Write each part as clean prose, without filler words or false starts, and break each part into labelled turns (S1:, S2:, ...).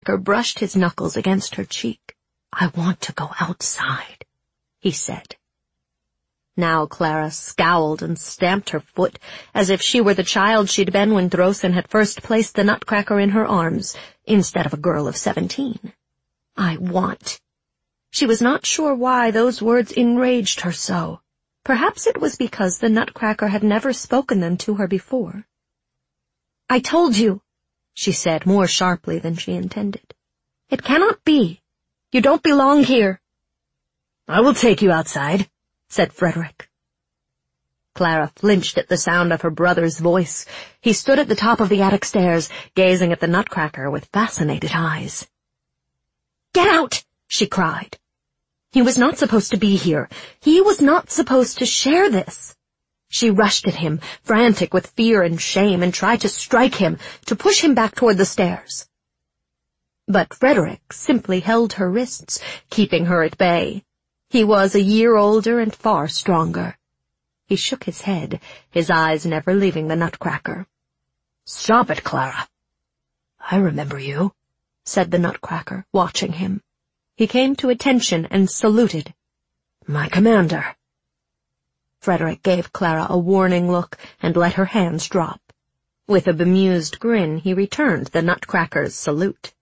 S1: brushed his knuckles against her cheek. "I want to go outside," he said. Now Clara scowled and stamped her foot as if she were the child she'd been when Drossen had first placed the Nutcracker in her arms, instead of a girl of 17. "I want." She was not sure why those words enraged her so. Perhaps it was because the Nutcracker had never spoken them to her before. "I told you," she said more sharply than she intended. "It cannot be. You don't belong here."
S2: "I will take you outside," said Frederick.
S1: Clara flinched at the sound of her brother's voice. He stood at the top of the attic stairs, gazing at the Nutcracker with fascinated eyes. "Get out!" she cried. He was not supposed to be here. He was not supposed to share this. She rushed at him, frantic with fear and shame, and tried to strike him, to push him back toward the stairs. But Frederick simply held her wrists, keeping her at bay. He was a year older and far stronger. He shook his head, his eyes never leaving the Nutcracker.
S2: "Stop it, Clara." "I remember you," said the Nutcracker, watching him. He came to attention and saluted. "My commander." Frederick gave Clara a warning look and let her hands drop. With a bemused grin, he returned the Nutcracker's salute.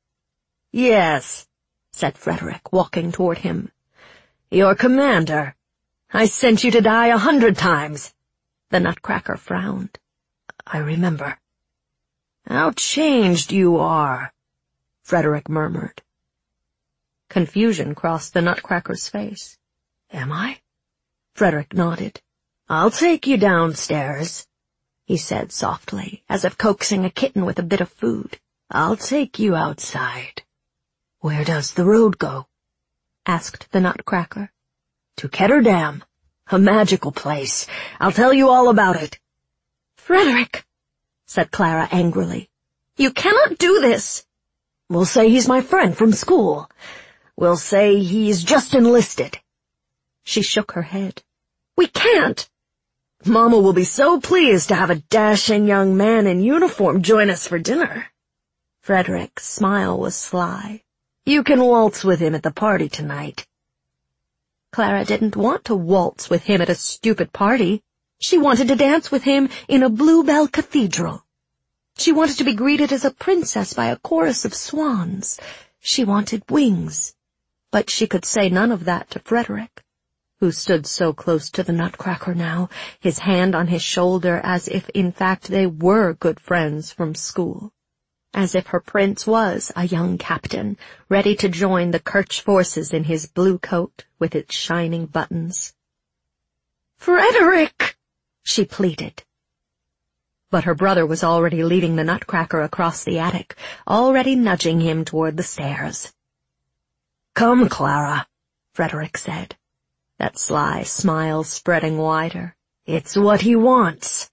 S2: "Yes," said Frederick, walking toward him. "Your commander. I sent you to die 100 times.
S1: The Nutcracker frowned.
S2: "I remember." "How changed you are," Frederick murmured.
S1: Confusion crossed the Nutcracker's face.
S2: "Am I?"
S1: Frederick nodded.
S2: "I'll take you downstairs,"
S1: he said softly, as if coaxing a kitten with a bit of food.
S2: "I'll take you outside." "Where does the road go?"
S1: asked the Nutcracker.
S2: "To Ketterdam, a magical place. I'll tell you all about it."
S1: "Frederick," said Clara angrily, "you cannot do this."
S2: "We'll say he's my friend from school. We'll say he's just enlisted."
S1: She shook her head. "We can't."
S2: "Mama will be so pleased to have a dashing young man in uniform join us for dinner."
S1: Frederick's smile was sly.
S2: "You can waltz with him at the party tonight."
S1: Clara didn't want to waltz with him at a stupid party. She wanted to dance with him in a Bluebell Cathedral. She wanted to be greeted as a princess by a chorus of swans. She wanted wings. But she could say none of that to Frederick, who stood so close to the Nutcracker now, his hand on his shoulder, as if in fact they were good friends from school. As if her prince was a young captain, ready to join the Kirch forces in his blue coat with its shining buttons.
S2: "Frederick!"
S1: she pleaded. But her brother was already leading the Nutcracker across the attic, already nudging him toward the stairs.
S2: "Come, Clara,"
S1: Frederick said, that sly smile spreading wider.
S2: "It's what he wants."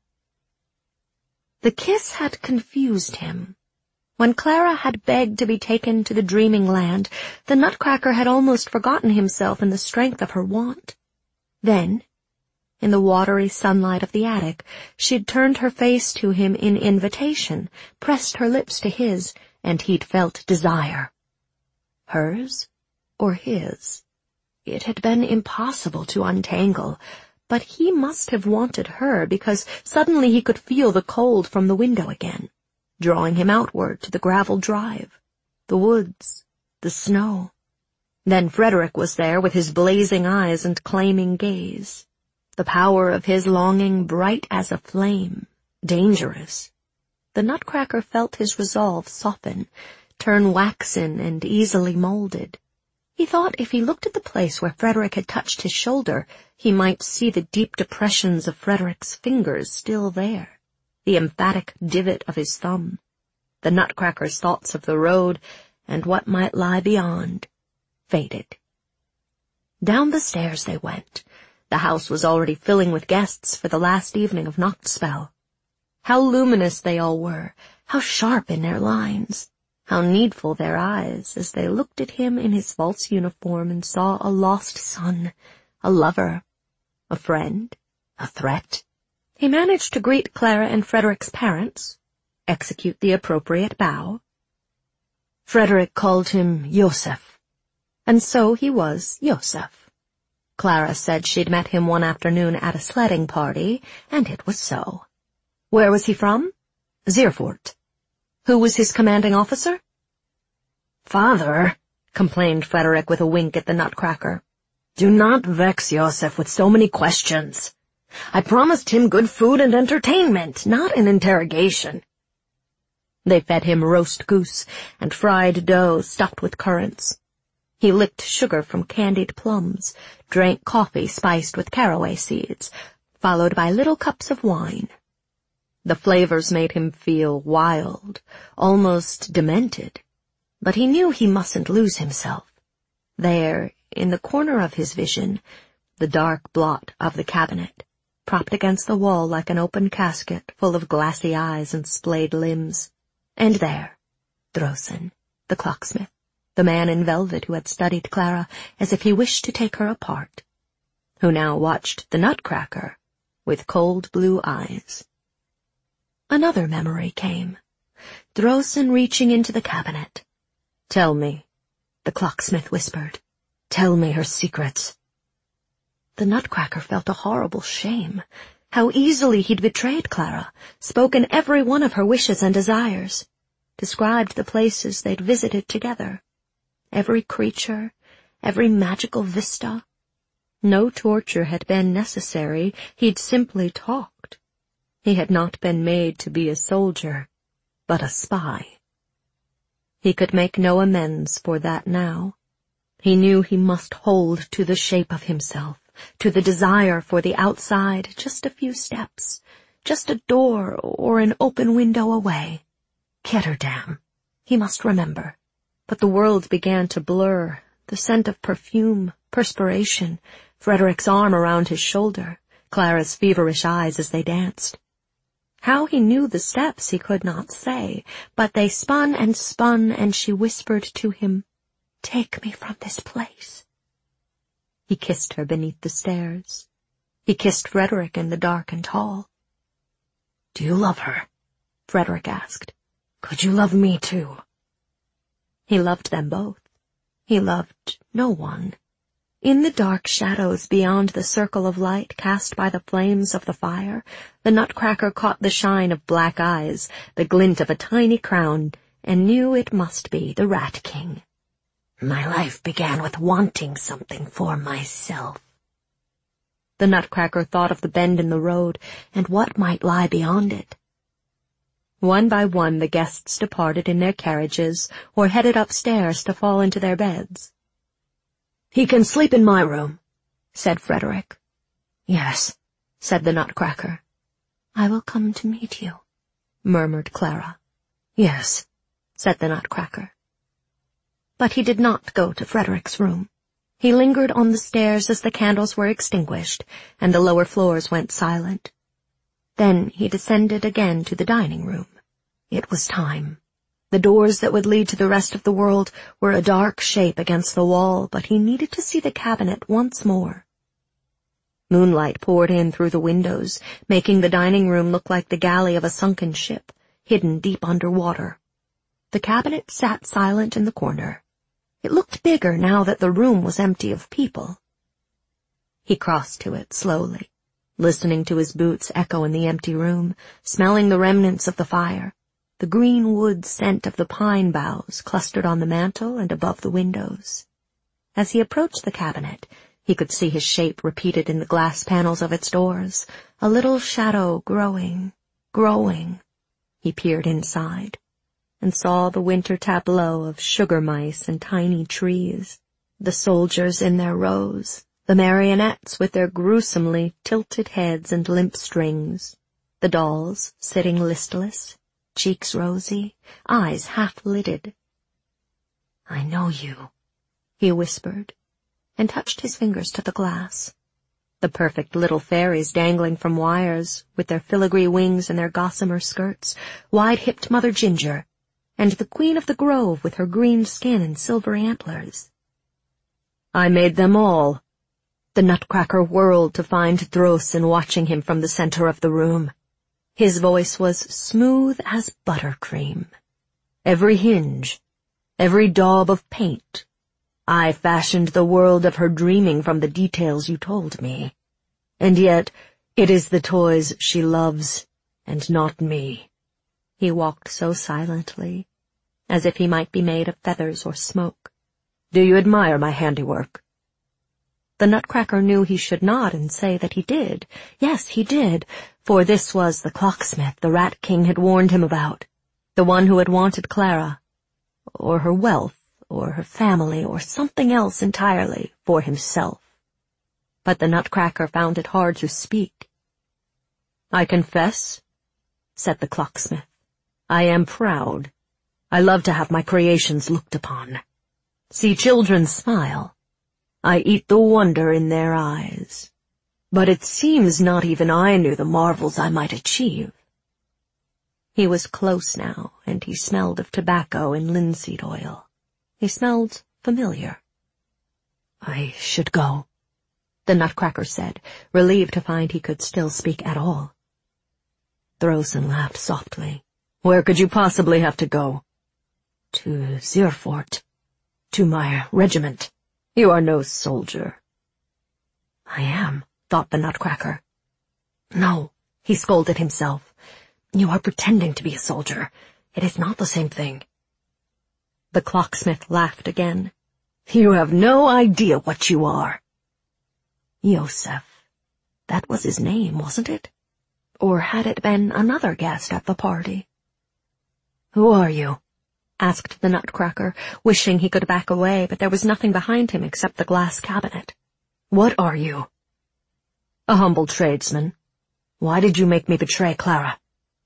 S1: The kiss had confused him. When Clara had begged to be taken to the dreaming land, the Nutcracker had almost forgotten himself in the strength of her want. Then, in the watery sunlight of the attic, she'd turned her face to him in invitation, pressed her lips to his, and he'd felt desire. Hers or his? It had been impossible to untangle, but he must have wanted her because suddenly he could feel the cold from the window again, drawing him outward to the gravel drive, the woods, the snow. Then Frederick was there with his blazing eyes and claiming gaze, the power of his longing bright as a flame, dangerous. The Nutcracker felt his resolve soften, turn waxen and easily molded. He thought if he looked at the place where Frederick had touched his shoulder, he might see the deep depressions of Frederick's fingers still there, the emphatic divot of his thumb. The Nutcracker's thoughts of the road and what might lie beyond faded. Down the stairs they went. The house was already filling with guests for the last evening of Nachtspell. How luminous they all were, how sharp in their lines. How needful their eyes as they looked at him in his false uniform and saw a lost son, a lover, a friend, a threat. He managed to greet Clara and Frederick's parents, execute the appropriate bow.
S2: Frederick called him Joseph.
S1: And so he was Joseph. Clara said she'd met him one afternoon at a sledding party, and it was so. Where was he from? Zierfort. Who was his commanding officer?
S2: Father, complained Frederick with a wink at the Nutcracker, do not vex Joseph with so many questions. I promised him good food and entertainment, not an interrogation. They fed him roast goose and fried dough stuffed with currants. He licked sugar from candied plums, drank coffee spiced with caraway seeds, followed by little cups of wine. The flavors made him feel wild, almost demented, but he knew he mustn't lose himself. There, in the corner of his vision, the dark blot of the cabinet, propped against the wall like an open casket full of glassy eyes and splayed limbs. And there, Drossen, the clocksmith, the man in velvet who had studied Clara as if he wished to take her apart, who now watched the Nutcracker with cold blue eyes. Another memory came. Drossen reaching into the cabinet. "Tell me," the clocksmith whispered. "Tell me her secrets." The Nutcracker felt a horrible shame. How easily he'd betrayed Clara, spoken every one of her wishes and desires, described the places they'd visited together, every creature, every magical vista. No torture had been necessary, he'd simply talked. He had not been made to be a soldier, but a spy. He could make no amends for that now. He knew he must hold to the shape of himself, to the desire for the outside, just a few steps, just a door or an open window away. Ketterdam, he must remember. But the world began to blur, the scent of perfume, perspiration, Frederick's arm around his shoulder, Clara's feverish eyes as they danced. How he knew the steps he could not say, but they spun, and she whispered to him, "Take me from this place." He kissed her beneath the stairs. He kissed Frederick in the darkened hall. "Do you love her?" Frederick asked. "Could you love me too?" He loved them both. He loved no one. In the dark shadows beyond the circle of light cast by the flames of the fire, the Nutcracker caught the shine of black eyes, the glint of a tiny crown, and knew it must be the Rat King. "My life began with wanting something for myself." The Nutcracker thought of the bend in the road and what might lie beyond it. One by one the guests departed in their carriages or headed upstairs to fall into their beds. "He can sleep in my room," said Frederick. "Yes," said the Nutcracker. "I will come to meet you," murmured Clara. "Yes," said the Nutcracker. But he did not go to Frederick's room. He lingered on the stairs as the candles were extinguished and the lower floors went silent. Then he descended again to the dining room. It was time. The doors that would lead to the rest of the world were a dark shape against the wall, but he needed to see the cabinet once more. Moonlight poured in through the windows, making the dining room look like the galley of a sunken ship, hidden deep under water. The cabinet sat silent in the corner. It looked bigger now that the room was empty of people. He crossed to it slowly, listening to his boots echo in the empty room, smelling the remnants of the fire, the green wood scent of the pine boughs clustered on the mantel and above the windows. As he approached the cabinet, he could see his shape repeated in the glass panels of its doors, a little shadow growing. He peered inside and saw the winter tableau of sugar mice and tiny trees, the soldiers in their rows, the marionettes with their gruesomely tilted heads and limp strings, the dolls sitting listless, cheeks rosy, eyes half-lidded. "I know you," he whispered, and touched his fingers to the glass. The perfect little fairies dangling from wires, with their filigree wings and their gossamer skirts, wide-hipped Mother Ginger, and the Queen of the Grove with her green skin and silver antlers. "I made them all." The Nutcracker whirled to find Drossen watching him from the center of the room. His voice was smooth as buttercream. "Every hinge, every daub of paint. I fashioned the world of her dreaming from the details you told me. And yet, it is the toys she loves, and not me." He walked so silently, as if he might be made of feathers or smoke. "Do you admire my handiwork?" The Nutcracker knew he should nod and say that he did. Yes, he did, for this was the clocksmith the Rat King had warned him about, the one who had wanted Clara, or her wealth, or her family, or something else entirely, for himself. But the Nutcracker found it hard to speak. "I confess," said the clocksmith, "I am proud. I love to have my creations looked upon. See children smile. I eat the wonder in their eyes. But it seems not even I knew the marvels I might achieve." He was close now, and he smelled of tobacco and linseed oil. He smelled familiar. "I should go," the Nutcracker said, relieved to find he could still speak at all. Drossen laughed softly. "Where could you possibly have to go?" "To Zierfort. To my regiment." "You are no soldier." "I am," thought the Nutcracker. "No," he scolded himself. "You are pretending to be a soldier. It is not the same thing." The clocksmith laughed again. "You have no idea what you are." Joseph. That was his name, wasn't it? Or had it been another guest at the party? "Who are you?" asked the Nutcracker, wishing he could back away, but there was nothing behind him except the glass cabinet. "What are you?" "A humble tradesman. Why did you make me betray Clara?"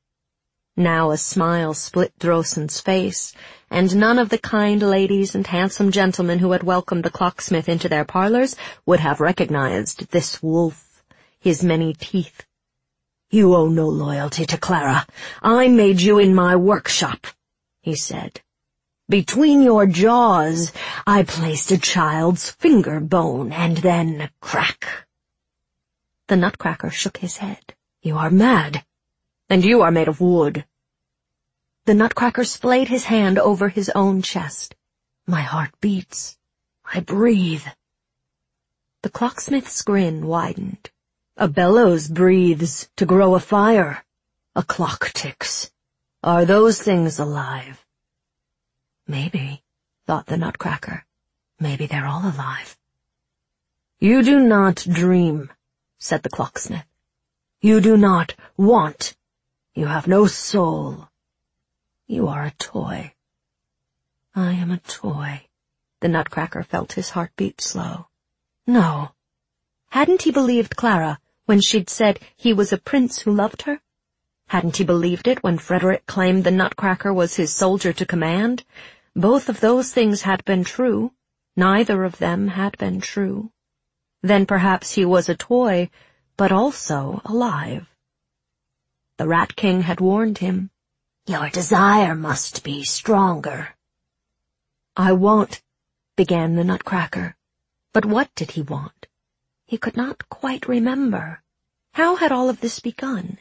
S2: Now a smile split Drossen's face, and none of the kind ladies and handsome gentlemen who had welcomed the clocksmith into their parlors would have recognized this wolf, his many teeth. "You owe no loyalty to Clara. I made you in my workshop," he said. "Between your jaws I placed a child's finger bone, and then crack." The Nutcracker shook his head. "You are mad, and you are made of wood." The Nutcracker splayed his hand over his own chest. "My heart beats. I breathe." The clocksmith's grin widened. "A bellows breathes to grow a fire. A clock ticks. Are those things alive?" "Maybe," thought the Nutcracker. "Maybe they're all alive." "You do not dream," said the clocksmith. "You do not want. You have no soul. You are a toy." "I am a toy." The Nutcracker felt his heart beat slow. No. Hadn't he believed Clara when she'd said he was a prince who loved her? Hadn't he believed it when Frederick claimed the Nutcracker was his soldier to command? Both of those things had been true. Neither of them had been true. Then perhaps he was a toy, but also alive. The Rat King had warned him. "Your desire must be stronger." "I want," began the Nutcracker. But what did he want? He could not quite remember. How had all of this begun?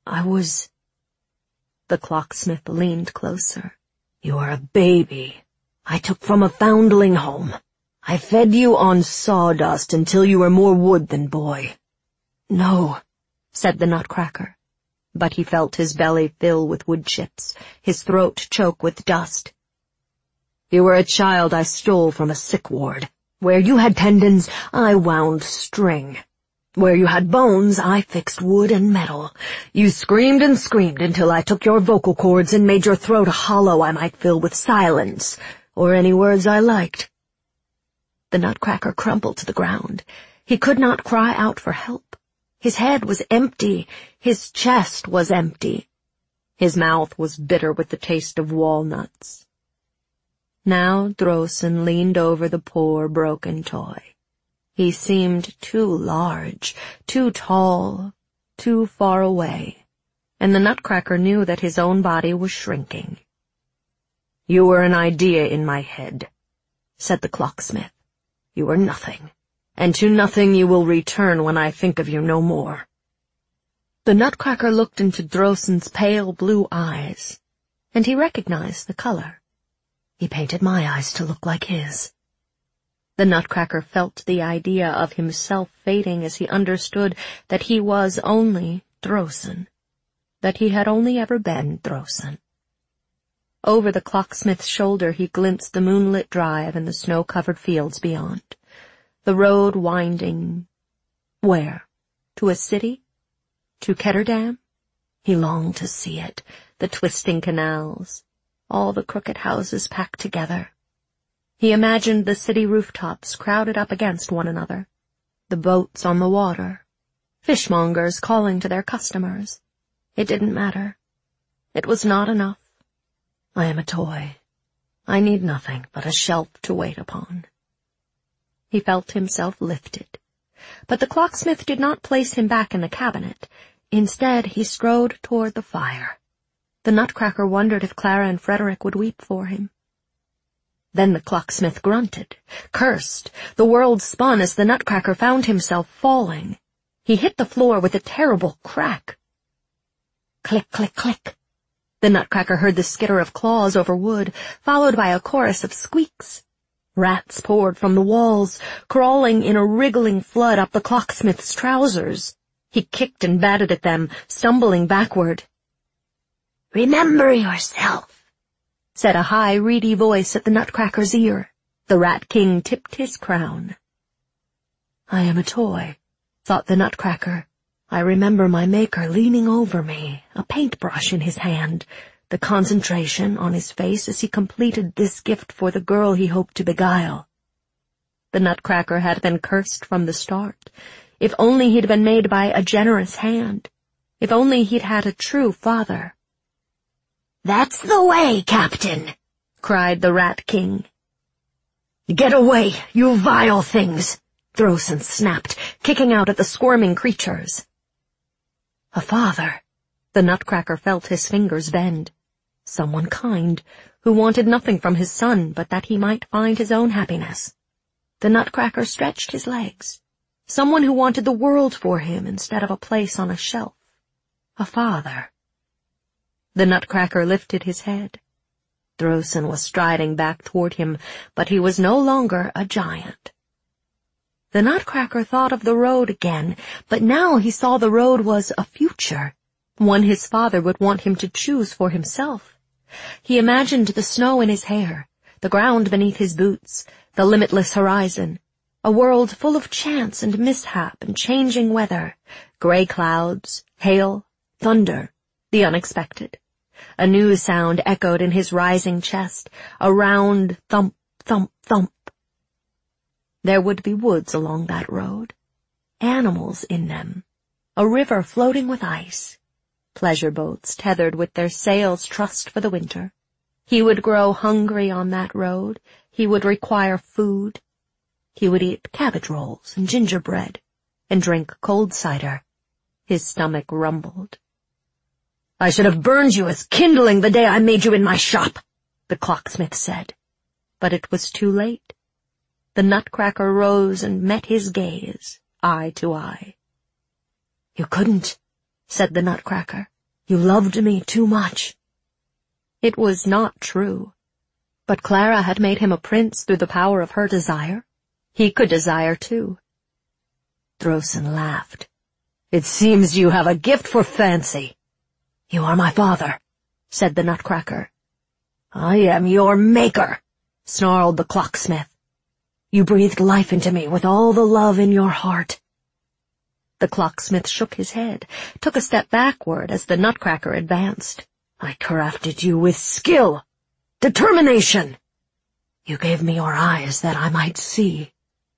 S2: The clocksmith leaned closer. "You are a baby I took from a foundling home. I fed you on sawdust until you were more wood than boy." "No," said the Nutcracker. But he felt his belly fill with wood chips, his throat choke with dust. "You were a child I stole from a sick ward. Where you had tendons, I wound string. Where you had bones, I fixed wood and metal. You screamed and screamed until I took your vocal cords and made your throat a hollow I might fill with silence, or any words I liked." The Nutcracker crumpled to the ground. He could not cry out for help. His head was empty. His chest was empty. His mouth was bitter with the taste of walnuts. Now Drossen leaned over the poor, broken toy. He seemed too large, too tall, too far away, and the Nutcracker knew that his own body was shrinking. "You were an idea in my head," said the clocksmith. "You were nothing, and to nothing you will return when I think of you no more." The Nutcracker looked into Drossen's pale blue eyes, and he recognized the color. He painted my eyes to look like his.
S1: The Nutcracker felt the idea of himself fading as he understood that he was only Drossen, that he had only ever been Drossen. Over the clocksmith's shoulder he glimpsed the moonlit drive and the snow-covered fields beyond, the road winding... where? To a city? To Ketterdam? He longed to see it, the twisting canals, all the crooked houses packed together. He imagined the city rooftops crowded up against one another, the boats on the water, fishmongers calling to their customers. It didn't matter. It was not enough. I am a toy. I need nothing but a shelf to wait upon. He felt himself lifted. But the clocksmith did not place him back in the cabinet. Instead, he strode toward the fire. The Nutcracker wondered if Clara and Frederick would weep for him. Then the clocksmith grunted, cursed. The world spun as the Nutcracker found himself falling. He hit the floor with a terrible crack. Click, click, click. The Nutcracker heard the skitter of claws over wood, followed by a chorus of squeaks. Rats poured from the walls, crawling in a wriggling flood up the clocksmith's trousers. He kicked and batted at them, stumbling backward. "Remember yourself," said a high, reedy voice at the Nutcracker's ear. The Rat King tipped his crown. I am a toy, thought the Nutcracker. I remember my maker leaning over me, a paintbrush in his hand, the concentration on his face as he completed this gift for the girl he hoped to beguile. The Nutcracker had been cursed from the start. If only he'd been made by a generous hand. If only he'd had a true father. "That's the way, Captain," cried the Rat King. "Get away, you vile things," Drossen snapped, kicking out at the squirming creatures. A father. The Nutcracker felt his fingers bend. Someone kind, who wanted nothing from his son but that he might find his own happiness. The Nutcracker stretched his legs. Someone who wanted the world for him instead of a place on a shelf. A father. The Nutcracker lifted his head. Drossen was striding back toward him, but he was no longer a giant. The Nutcracker thought of the road again, but now he saw the road was a future, one his father would want him to choose for himself. He imagined the snow in his hair, the ground beneath his boots, the limitless horizon, a world full of chance and mishap and changing weather, gray clouds, hail, thunder, the unexpected. A new sound echoed in his rising chest, a round thump, thump, thump. There would be woods along that road, animals in them, a river floating with ice, pleasure boats tethered with their sails trussed for the winter. He would grow hungry on that road. He would require food. He would eat cabbage rolls and gingerbread and drink cold cider. His stomach rumbled. "I should have burned you as kindling the day I made you in my shop," the clocksmith said. But it was too late. The Nutcracker rose and met his gaze, eye to eye. "You couldn't," said the Nutcracker. "You loved me too much." It was not true. But Clara had made him a prince through the power of her desire. He could desire too. Drossen laughed. "It seems you have a gift for fancy." "You are my father," said the Nutcracker. "I am your maker," snarled the clocksmith. "You breathed life into me with all the love in your heart." The clocksmith shook his head, took a step backward as the Nutcracker advanced. "I crafted you with skill, determination. You gave me your eyes that I might see.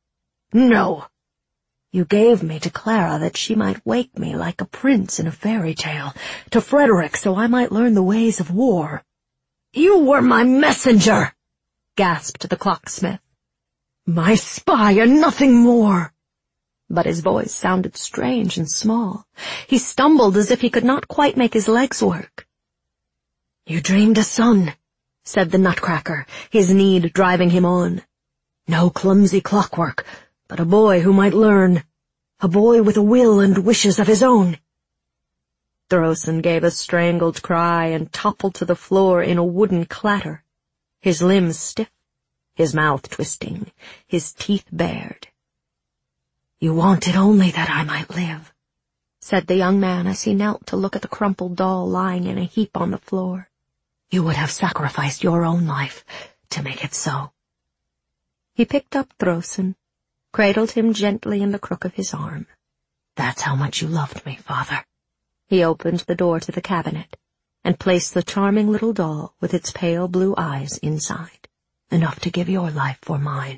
S1: No, you gave me to Clara that she might wake me like a prince in a fairy tale, to Frederick so I might learn the ways of war. You were my messenger," gasped the clocksmith. "My spy and nothing more." But his voice sounded strange and small. He stumbled as if he could not quite make his legs work. "You dreamed a son," said the Nutcracker, his need driving him on. "No clumsy clockwork, but a boy who might learn. A boy with a will and wishes of his own." Drossen gave a strangled cry and toppled to the floor in a wooden clatter. his limbs stiff, his mouth twisting, his teeth bared. "You wanted only that I might live," said the young man as he knelt to look at the crumpled doll lying in a heap on the floor. "You would have sacrificed your own life to make it so." He picked up Drossen, cradled him gently in the crook of his arm. "That's how much you loved me, Father." He opened the door to the cabinet and placed the charming little doll with its pale blue eyes inside, enough to give your life for mine.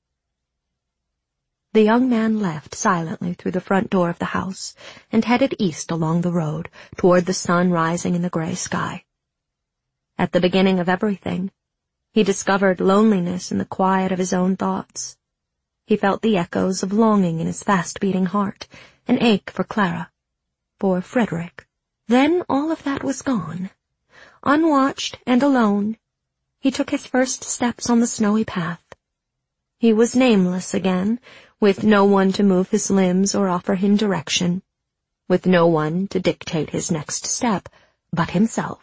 S1: The young man left silently through the front door of the house and headed east along the road toward the sun rising in the gray sky. At the beginning of everything, he discovered loneliness in the quiet of his own thoughts. He felt the echoes of longing in his fast-beating heart, an ache for Clara, for Frederick. Then all of that was gone. Unwatched and alone, he took his first steps on the snowy path. He was nameless again, with no one to move his limbs or offer him direction, with no one to dictate his next step but himself.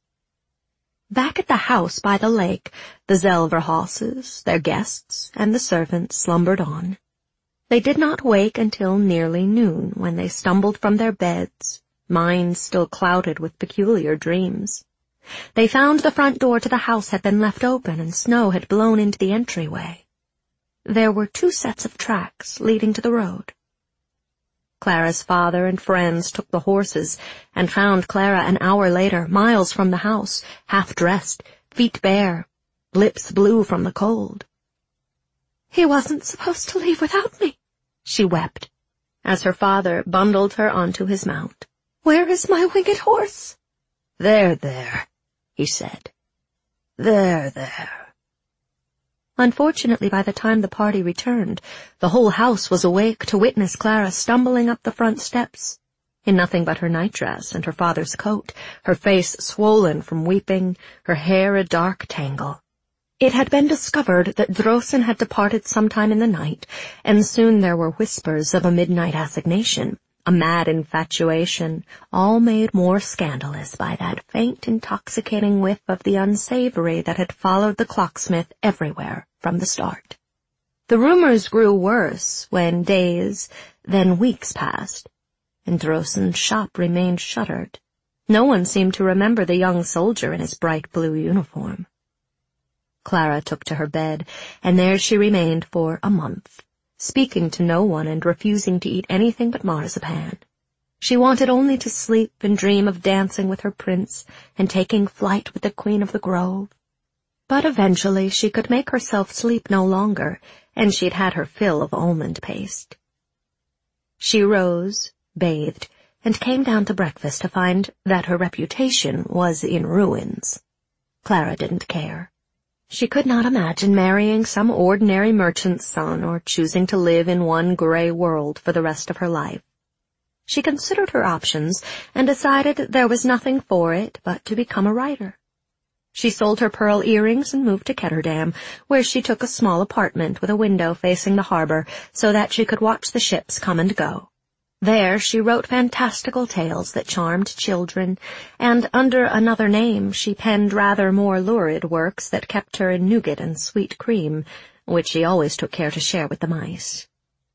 S1: Back at the house by the lake, the Zelverhauses, their guests, and the servants slumbered on. They did not wake until nearly noon, when they stumbled from their beds, minds still clouded with peculiar dreams. They found the front door to the house had been left open and snow had blown into the entryway. There were 2 sets of tracks leading to the road. Clara's father and friends took the horses and found Clara an hour later, miles from the house, half-dressed, feet bare, lips blue from the cold. "He wasn't supposed to leave without me," she wept, as her father bundled her onto his mount. "Where is my winged horse?" There, he said. There. Unfortunately, by the time the party returned, the whole house was awake to witness Clara stumbling up the front steps, in nothing but her nightdress and her father's coat, her face swollen from weeping, her hair a dark tangle. It had been discovered that Drossen had departed sometime in the night, and soon there were whispers of a midnight assignation, a mad infatuation, all made more scandalous by that faint, intoxicating whiff of the unsavory that had followed the clocksmith everywhere from the start. The rumors grew worse when days, then weeks passed, and Drossen's shop remained shuttered. No one seemed to remember the young soldier in his bright blue uniform. Clara took to her bed, and there she remained for a month, speaking to no one and refusing to eat anything but marzipan. She wanted only to sleep and dream of dancing with her prince and taking flight with the Queen of the Grove. But eventually she could make herself sleep no longer, and she'd had her fill of almond paste. She rose, bathed, and came down to breakfast to find that her reputation was in ruins. Clara didn't care. She could not imagine marrying some ordinary merchant's son or choosing to live in one gray world for the rest of her life. She considered her options and decided there was nothing for it but to become a writer. She sold her pearl earrings and moved to Ketterdam, where she took a small apartment with a window facing the harbor so that she could watch the ships come and go. There she wrote fantastical tales that charmed children, and under another name she penned rather more lurid works that kept her in nougat and sweet cream, which she always took care to share with the mice.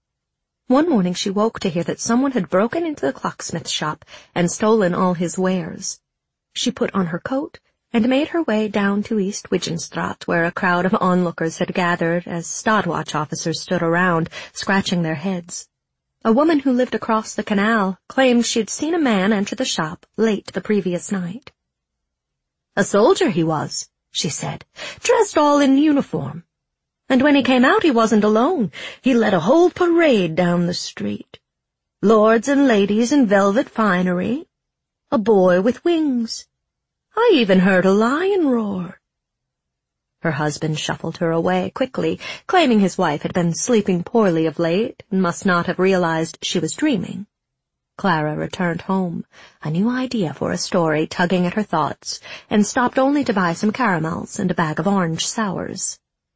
S1: One morning she woke to hear that someone had broken into the clocksmith's shop and stolen all his wares. She put on her coat and made her way down to East Widgenstraat, where a crowd of onlookers had gathered as Stadwatch officers stood around, scratching their heads. A woman who lived across the canal claimed she'd seen a man enter the shop late the previous night. "A soldier he was," she said, "dressed all in uniform. And when he came out he wasn't alone. He led a whole parade down the street. Lords and ladies in velvet finery. A boy with wings. I even heard a lion roar." Her husband shuffled her away quickly, claiming his wife had been sleeping poorly of late and must not have realized she was dreaming. Clara returned home, a new idea for a story tugging at her thoughts, and stopped only to buy some caramels and a bag of orange sours.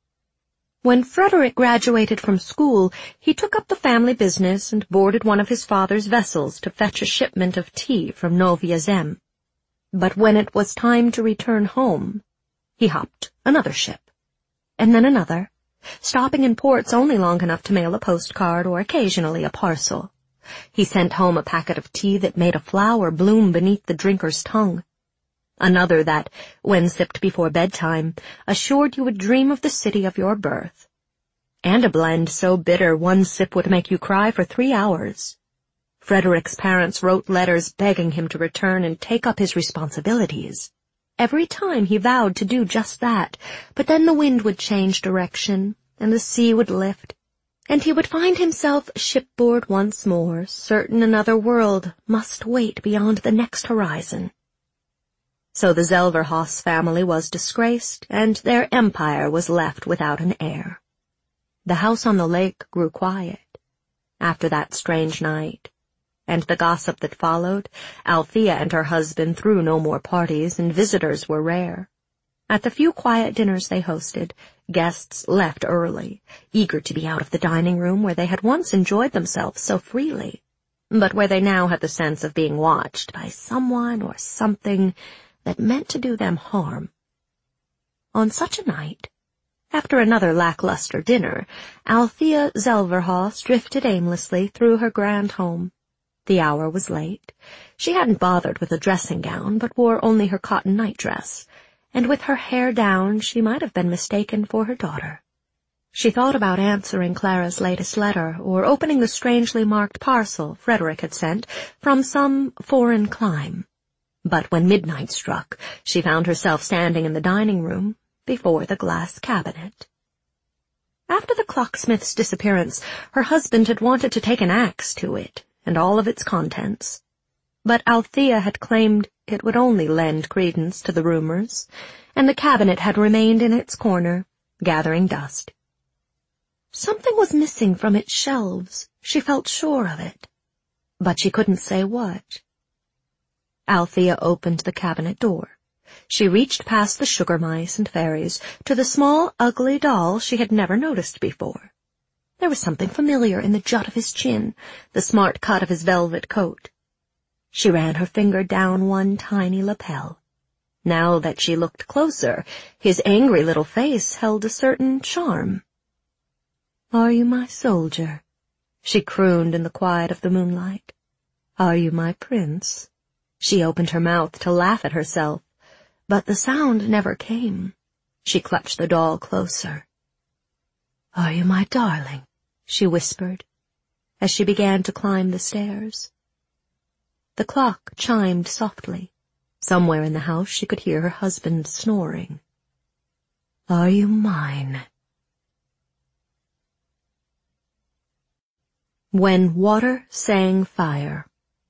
S1: When Frederick graduated from school, he took up the family business and boarded one of his father's vessels to fetch a shipment of tea from Novia Zem. But when it was time to return home, He hopped another ship, and then another, stopping in ports only long enough to mail a postcard or occasionally a parcel. He sent home a packet of tea that made a flower bloom beneath the drinker's tongue, another that, when sipped before bedtime, assured you would dream of the city of your birth, and a blend so bitter one sip would make you cry for 3 hours. Frederick's parents wrote letters begging him to return and take up his responsibilities. Every time he vowed to do just that, but then the wind would change direction, and the sea would lift, and he would find himself shipboard once more, certain another world must wait beyond the next horizon. So the Zelverhaus family was disgraced, and their empire was left without an heir. The house on the lake grew quiet after that strange night, and the gossip that followed. Althea and her husband threw no more parties, and visitors were rare. At the few quiet dinners they hosted, guests left early, eager to be out of the dining room where they had once enjoyed themselves so freely, but where they now had the sense of being watched by someone or something that meant to do them harm. On such a night, after another lackluster dinner, Althea Zelverhaus drifted aimlessly through her grand home. The hour was late. She hadn't bothered with a dressing gown, but wore only her cotton nightdress, and with her hair down she might have been mistaken for her daughter. She thought about answering Clara's latest letter, or opening the strangely marked parcel Frederick had sent from some foreign clime. But when midnight struck, she found herself standing in the dining room before the glass cabinet. After the clocksmith's disappearance, her husband had wanted to take an axe to it and all of its contents, but Althea had claimed it would only lend credence to the rumors, and the cabinet had remained in its corner, gathering dust. Something was missing from its shelves, she felt sure of it, but she couldn't say what. Althea opened the cabinet door. She reached past the sugar mice and fairies to the small, ugly doll she had never noticed before. There was something familiar in the jut of his chin, the smart cut of his velvet coat. She ran her finger down one tiny lapel. Now that she looked closer, his angry little face held a certain charm. "Are you my soldier?" she crooned in the quiet of the moonlight. "Are you my prince?" She opened her mouth to laugh at herself, but the sound never came. She clutched the doll closer. "Are you my darling?" she whispered, as she began to climb the stairs. The clock chimed softly. Somewhere in the house she could hear her husband snoring. "Are you mine?" When Water Sang Fire.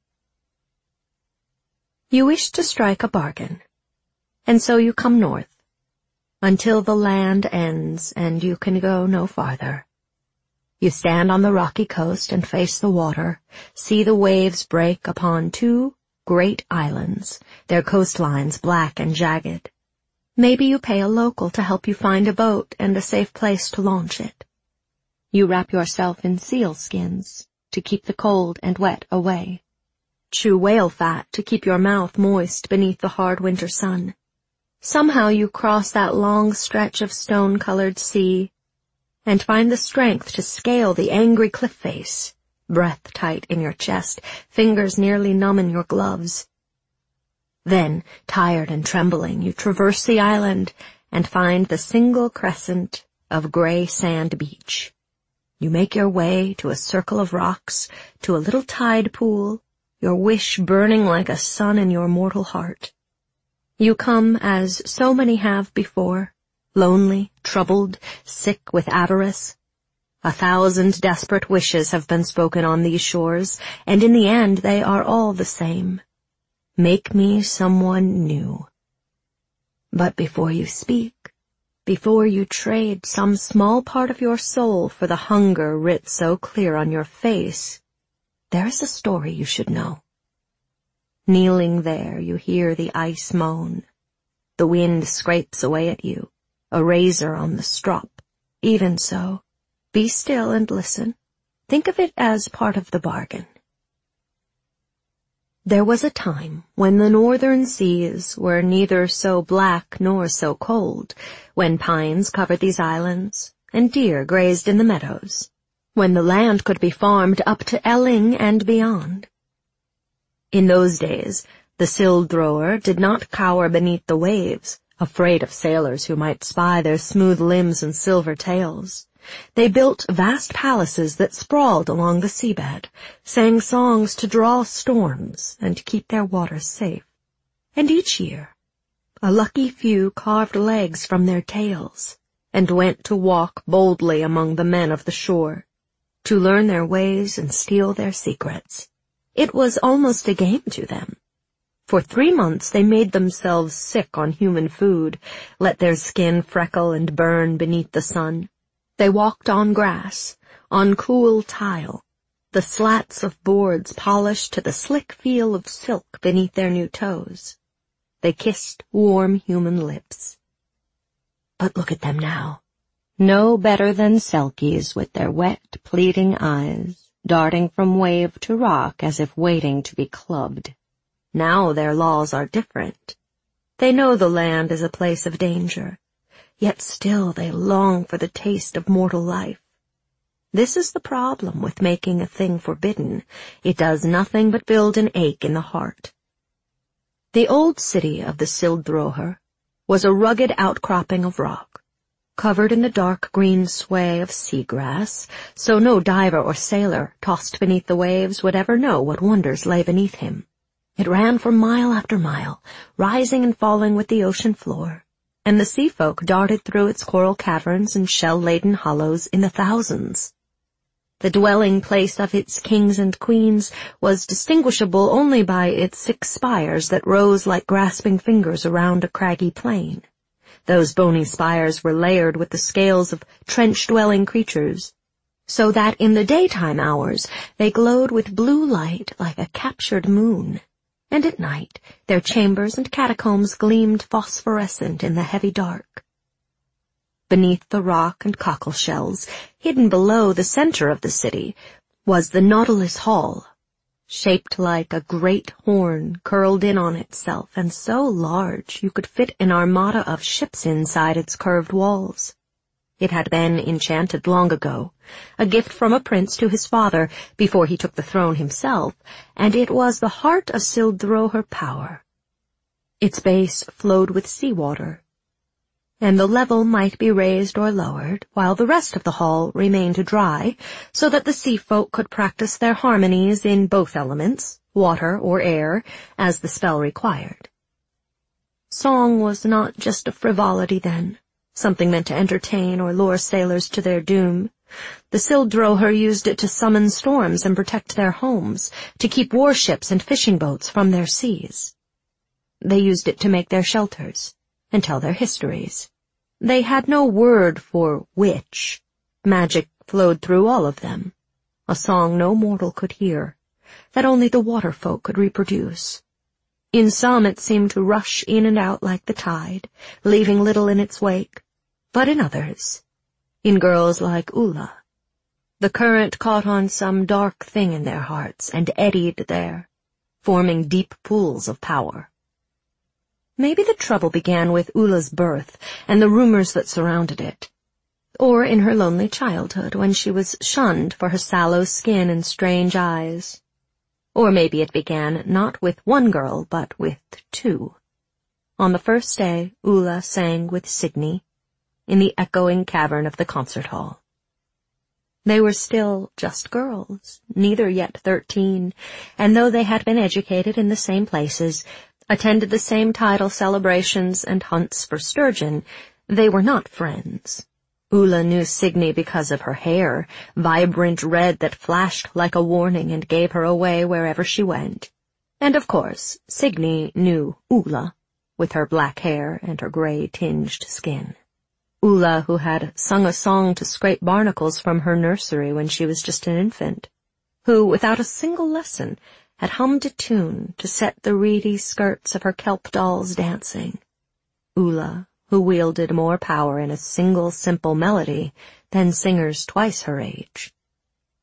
S1: You wish to strike a bargain, and so you come north, until the land ends and you can go no farther. You stand on the rocky coast and face the water, see the waves break upon 2 great islands, their coastlines black and jagged. Maybe you pay a local to help you find a boat and a safe place to launch it. You wrap yourself in seal skins to keep the cold and wet away. Chew whale fat to keep your mouth moist beneath the hard winter sun. Somehow you cross that long stretch of stone-colored sea and find the strength to scale the angry cliff face, breath tight in your chest, fingers nearly numb in your gloves. Then, tired and trembling, you traverse the island and find the single crescent of gray sand beach. You make your way to a circle of rocks, to a little tide pool, your wish burning like a sun in your mortal heart. You come as so many have before, lonely, troubled, sick with avarice. 1,000 desperate wishes have been spoken on these shores, and in the end they are all the same. Make me someone new. But before you speak, before you trade some small part of your soul for the hunger writ so clear on your face, there is a story you should know. Kneeling there, you hear the ice moan. The wind scrapes away at you, a razor on the strop. Even so, be still and listen. Think of it as part of the bargain. There was a time when the northern seas were neither so black nor so cold, when pines covered these islands, and deer grazed in the meadows, when the land could be farmed up to Elling and beyond. In those days, the sill-thrower did not cower beneath the waves, afraid of sailors who might spy their smooth limbs and silver tails. They built vast palaces that sprawled along the seabed, sang songs to draw storms and keep their waters safe. And each year, a lucky few carved legs from their tails and went to walk boldly among the men of the shore, to learn their ways and steal their secrets. It was almost a game to them. For 3 months they made themselves sick on human food, let their skin freckle and burn beneath the sun. They walked on grass, on cool tile, the slats of boards polished to the slick feel of silk beneath their new toes. They kissed warm human lips. But look at them now. No better than selkies with their wet, pleading eyes, darting from wave to rock as if waiting to be clubbed. Now their laws are different. They know the land is a place of danger, yet still they long for the taste of mortal life. This is the problem with making a thing forbidden. It does nothing but build an ache in the heart. The old city of the Sill-throher was a rugged outcropping of rock, covered in the dark green sway of seagrass, so no diver or sailor tossed beneath the waves would ever know what wonders lay beneath him. It ran for mile after mile, rising and falling with the ocean floor, and the sea folk darted through its coral caverns and shell-laden hollows in the thousands. The dwelling place of its kings and queens was distinguishable only by its 6 spires that rose like grasping fingers around a craggy plain. Those bony spires were layered with the scales of trench-dwelling creatures, so that in the daytime hours they glowed with blue light like a captured moon, and at night their chambers and catacombs gleamed phosphorescent in the heavy dark. Beneath the rock and cockle shells, hidden below the center of the city, was the Nautilus Hall, shaped like a great horn curled in on itself and so large you could fit an armada of ships inside its curved walls. It had been enchanted long ago, a gift from a prince to his father before he took the throne himself, and it was the heart of Sill-throher power. Its base flowed with sea-water, and the level might be raised or lowered, while the rest of the hall remained dry, so that the sea folk could practice their harmonies in both elements, water or air, as the spell required. Song was not just a frivolity then, something meant to entertain or lure sailors to their doom. The Sill-throher used it to summon storms and protect their homes, to keep warships and fishing boats from their seas. They used it to make their shelters and tell their histories. They had no word for witch. Magic flowed through all of them, a song no mortal could hear, that only the water folk could reproduce. In some it seemed to rush in and out like the tide, leaving little in its wake, but in others, in girls like Ulla, the current caught on some dark thing in their hearts and eddied there, forming deep pools of power. Maybe the trouble began with Ulla's birth and the rumors that surrounded it, or in her lonely childhood when she was shunned for her sallow skin and strange eyes. Or maybe it began not with one girl, but with 2. On the first day, Ulla sang with Signy in the echoing cavern of the concert hall. They were still just girls, neither yet 13, and though they had been educated in the same places, attended the same tidal celebrations and hunts for sturgeon, they were not friends. Ulla knew Signy because of her hair, vibrant red that flashed like a warning and gave her away wherever she went. And of course, Signy knew Ulla, with her black hair and her gray-tinged skin. Ulla, who had sung a song to scrape barnacles from her nursery when she was just an infant, who, without a single lesson, had hummed a tune to set the reedy skirts of her kelp dolls dancing. Ulla, who wielded more power in a single simple melody than singers twice her age.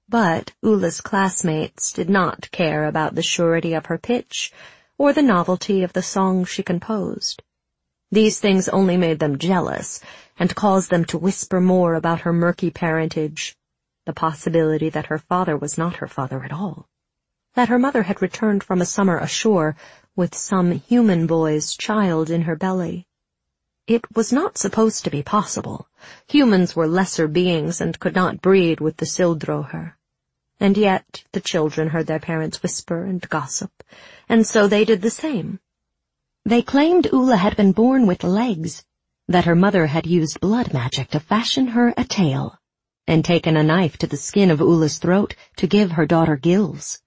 S1: But Ulla's classmates did not care about the surety of her pitch or the novelty of the song she composed. These things only made them jealous and caused them to whisper more about her murky parentage, the possibility that her father was not her father at all, that her mother had returned from a summer ashore with some human boy's child in her belly. It was not supposed to be possible. Humans were lesser beings and could not breed with the Sildroher. And yet the children heard their parents whisper and gossip, and so they did the same. They claimed Ulla had been born with legs, that her mother had used blood magic to fashion her a tail, and taken a knife to the skin of Ulla's throat to give her daughter gills.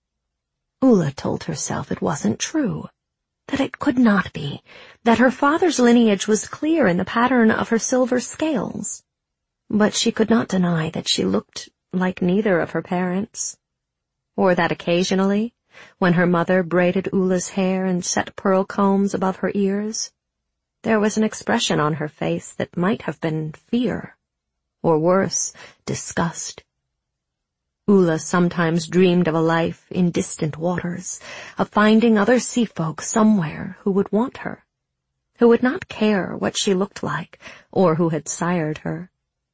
S1: Ulla told herself it wasn't true, that it could not be, that her father's lineage was clear in the pattern of her silver scales. But she could not deny that she looked like neither of her parents, or that occasionally, when her mother braided Ulla's hair and set pearl combs above her ears, there was an expression on her face that might have been fear, or worse, disgust. Ulla sometimes dreamed of a life in distant waters, of finding other sea folk somewhere who would want her, who would not care what she looked like or who had sired her.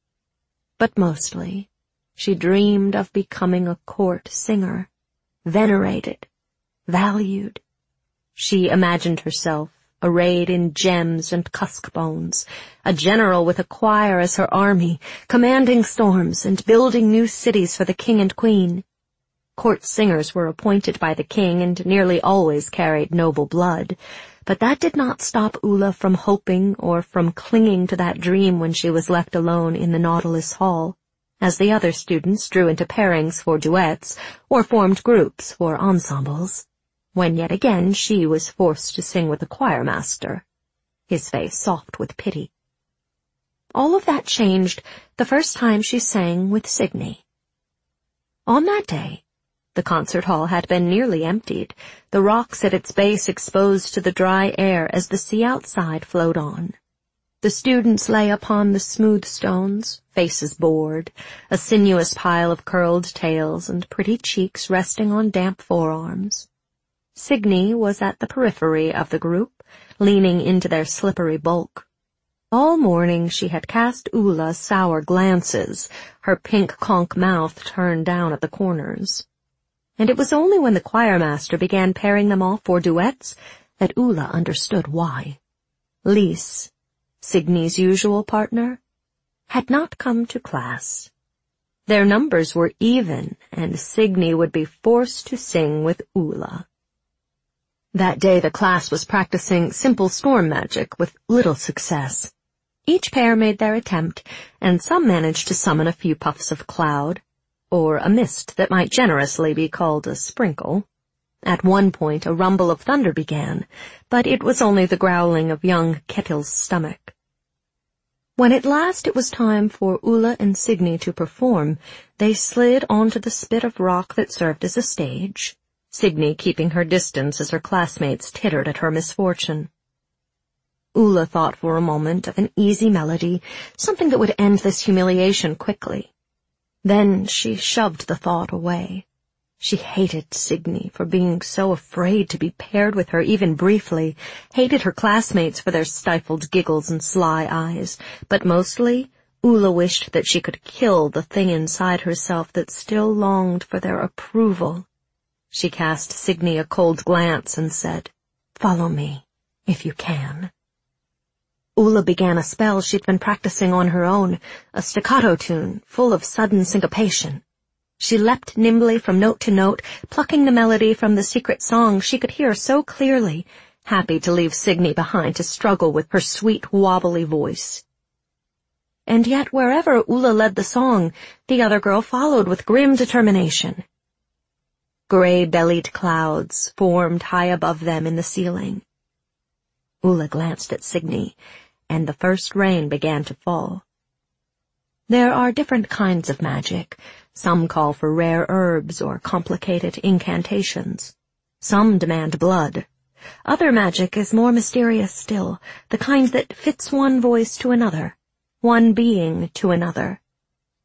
S1: But mostly, she dreamed of becoming a court singer, venerated, valued. She imagined herself arrayed in gems and cusk bones, a general with a choir as her army, commanding storms and building new cities for the king and queen. Court singers were appointed by the king and nearly always carried noble blood, but that did not stop Ulla from hoping or from clinging to that dream when she was left alone in the Nautilus Hall, as the other students drew into pairings for duets or formed groups for ensembles, when yet again she was forced to sing with the choir master, his face soft with pity. All of that changed the first time she sang with Signy. On that day, the concert hall had been nearly emptied, the rocks at its base exposed to the dry air as the sea outside flowed on. The students lay upon the smooth stones, faces bored, a sinuous pile of curled tails and pretty cheeks resting on damp forearms. Signy was at the periphery of the group, leaning into their slippery bulk. All morning she had cast Ulla sour glances, her pink conch mouth turned down at the corners. And it was only when the choirmaster began pairing them off for duets that Ulla understood why. Lise, Signy's usual partner, had not come to class. Their numbers were even, and Signy would be forced to sing with Ulla. That day the class was practicing simple storm magic with little success. Each pair made their attempt, and some managed to summon a few puffs of cloud, or a mist that might generously be called a sprinkle. At one point a rumble of thunder began, but it was only the growling of young Ketil's stomach. When at last it was time for Ulla and Signy to perform, they slid onto the spit of rock that served as a stage, Signy keeping her distance as her classmates tittered at her misfortune. Ulla thought for a moment of an easy melody, something that would end this humiliation quickly. Then she shoved the thought away. She hated Signy for being so afraid to be paired with her even briefly, hated her classmates for their stifled giggles and sly eyes, but mostly Ulla wished that she could kill the thing inside herself that still longed for their approval. She cast Signy a cold glance and said, "Follow me, if you can." Ulla began a spell she'd been practicing on her own, a staccato tune full of sudden syncopation. She leapt nimbly from note to note, plucking the melody from the secret song she could hear so clearly, happy to leave Signy behind to struggle with her sweet, wobbly voice. And yet wherever Ulla led the song, the other girl followed with grim determination. Gray-bellied clouds formed high above them in the ceiling. Ulla glanced at Signy, and the first rain began to fall. There are different kinds of magic. Some call for rare herbs or complicated incantations. Some demand blood. Other magic is more mysterious still, the kind that fits one voice to another, one being to another.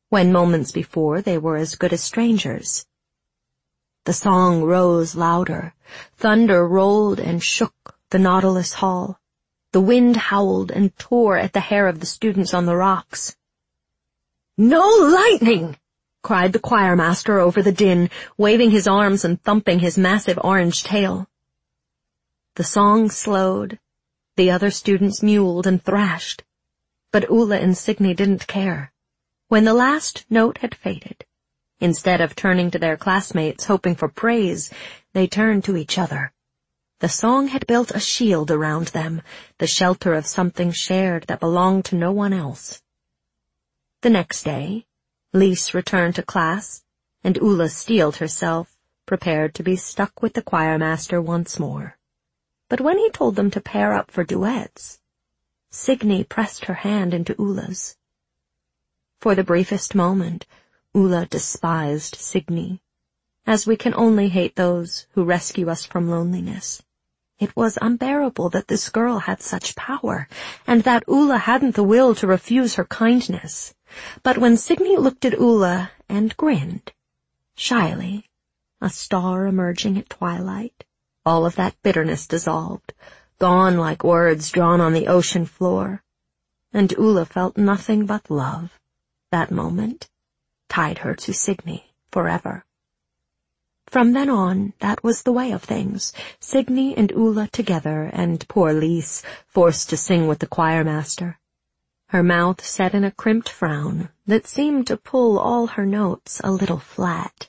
S1: when moments before they were as good as strangers. The song rose louder. Thunder rolled and shook the Nautilus Hall. The wind howled and tore at the hair of the students on the rocks. "No lightning!" cried the choirmaster over the din, waving his arms and thumping his massive orange tail. The song slowed. The other students mewled and thrashed. But Ulla and Signy didn't care. When the last note had faded, instead of turning to their classmates hoping for praise, they turned to each other. The song had built a shield around them, the shelter of something shared that belonged to no one else. The next day, Lise returned to class, and Ulla steeled herself, prepared to be stuck with the choirmaster once more. But when he told them to pair up for duets, Signy pressed her hand into Ulla's. For the briefest moment, Ulla despised Signy, as we can only hate those who rescue us from loneliness. It was unbearable that this girl had such power, and that Ulla hadn't the will to refuse her kindness. But when Signy looked at Ulla and grinned, shyly, a star emerging at twilight, all of that bitterness dissolved, gone like words drawn on the ocean floor, and Ulla felt nothing but love. That moment tied her to Signy forever. From then on, that was the way of things, Signy and Ulla together, and poor Lise forced to sing with the choirmaster, her mouth set in a crimped frown that seemed to pull all her notes a little flat.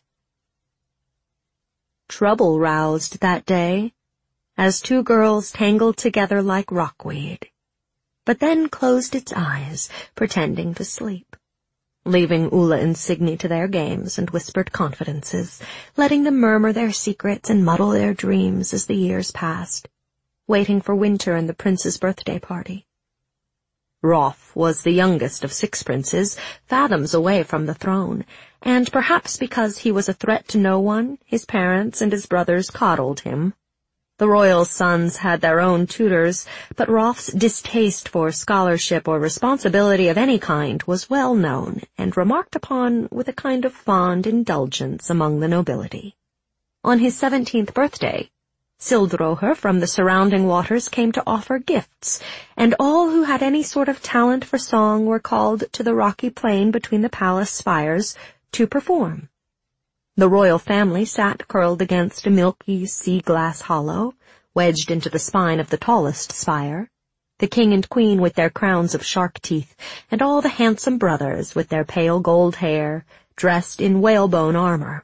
S1: Trouble roused that day, as two girls tangled together like rockweed, but then closed its eyes, pretending to sleep, leaving Ulla and Signy to their games and whispered confidences, letting them murmur their secrets and muddle their dreams as the years passed, waiting for winter and the prince's birthday party. Rolf was the youngest of 6 princes, fathoms away from the throne, and perhaps because he was a threat to no one, his parents and his brothers coddled him. The royal sons had their own tutors, but Rolf's distaste for scholarship or responsibility of any kind was well known and remarked upon with a kind of fond indulgence among the nobility. On his 17th birthday, Sildroher from the surrounding waters came to offer gifts, and all who had any sort of talent for song were called to the rocky plain between the palace spires to perform. The royal family sat curled against a milky sea-glass hollow, wedged into the spine of the tallest spire, the king and queen with their crowns of shark teeth, and all the handsome brothers with their pale gold hair, dressed in whalebone armor.